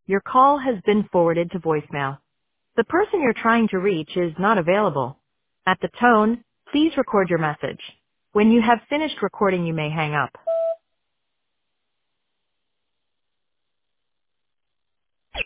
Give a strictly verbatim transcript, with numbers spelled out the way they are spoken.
Your call has been forwarded to voicemail. The person you're trying to reach is not available. At the tone, please record your message. When you have finished recording, you may hang up.